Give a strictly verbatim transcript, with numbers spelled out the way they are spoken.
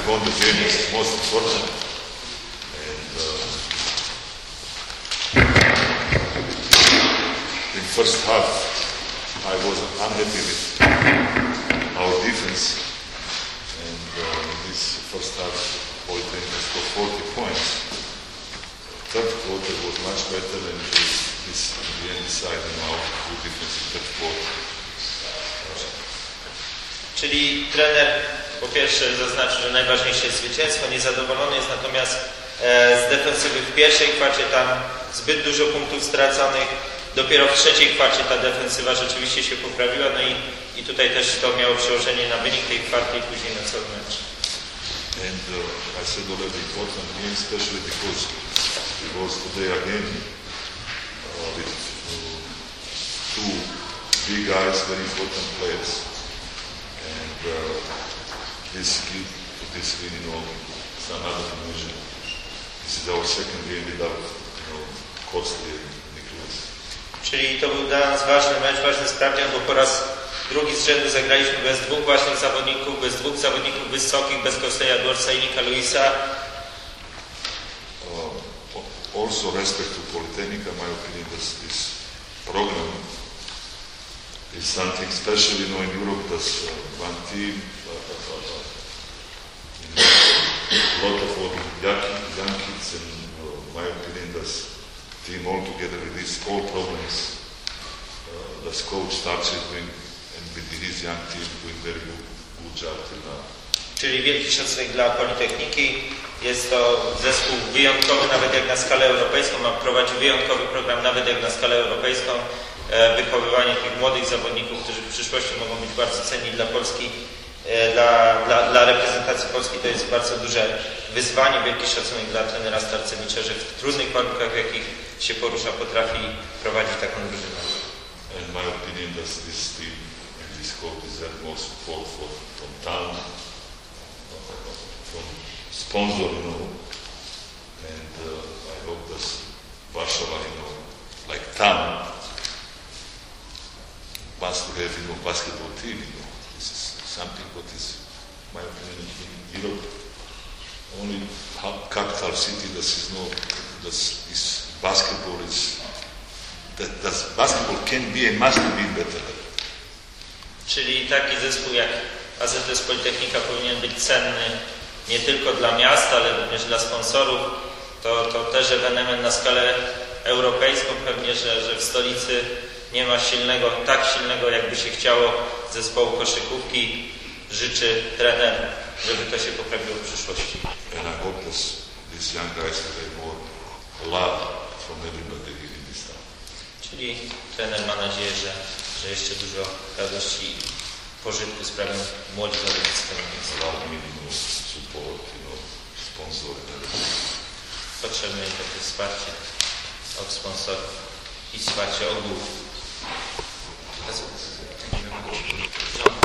won the game is most important. And uh, in first half, I was unhappy with our defense. And uh, in this first half, Polytechnic scored forty points. Third quarter was much better, and this in the end decided our good defense in third quarter. Czyli trener po pierwsze zaznaczył, że najważniejsze jest zwycięstwo, niezadowolony jest natomiast e, z defensywy w pierwszej kwarcie, tam zbyt dużo punktów straconych. Dopiero w trzeciej kwarcie ta defensywa rzeczywiście się poprawiła, no i, i tutaj też to miało przełożenie na wynik tej kwarty i później na cały mecz. And uh, I said already important game, especially because it was today again uh, with uh, two big guys, very important players. And uh, this give to this really, you know, some other dimension. This is our second game without, you know, Kostli and Nicholas. Czyli to był dla nas ważny mecz, ważny sprawdzian, bo po raz drugi z rzędu zagraliśmy bez dwóch ważnych zawodników, bez dwóch zawodników wysokich, bez Kostleja Dworca i Nika Luisa. Uh, also respect to Polytechnica, my opinion, this, this program is something special, you know, in Europe there's uh, one team, uh, uh, uh, a lot of young, young kids, and uh, my opinion, this team all together with these all problems, uh, this coach starts doing, and with his young team doing very good, good job till now. Czyli wielki szacunek dla Politechniki. Jest to zespół wyjątkowy, nawet jak na skalę europejską, ma prowadzić wyjątkowy program, nawet jak na skalę europejską. Wychowywanie tych młodych zawodników, którzy w przyszłości mogą być bardzo cenni dla Polski, dla, dla, dla reprezentacji Polski, to jest bardzo duże wyzwanie. Wielki szacunek dla trenera Starcewicza, że w trudnych warunkach, w jakich się porusza, potrafi prowadzić taką drużynę. In my opinion, that this team and this coach deserve more support for, from town, from sponsor, you know, and uh, I hope that Warsaw, you know, like town, wants to have, you know, basketball team, you know. This is something what is, my opinion, in Europe, only capital city that is no, that is basketball is, that, that basketball can be and must be better. Czyli taki zespół jak A Z S Politechnika powinien być cenny nie tylko dla miasta, ale również dla sponsorów. To, to też ewenement na skalę europejską, pewnie, że, że w stolicy nie ma silnego, tak silnego, jakby się chciało, zespołu koszykówki. Życzy trener, żeby to się poprawiło w przyszłości. And I hope that these young guys will have more love from everybody here in this town. Czyli trener ma nadzieję, że, że jeszcze dużo radości i pożytku sprawią młodzi zawodnicy. Allow me, you know, support, you know, sponsor and everything. Potrzebne jest takie wsparcie od sponsorów i wsparcie ogółu.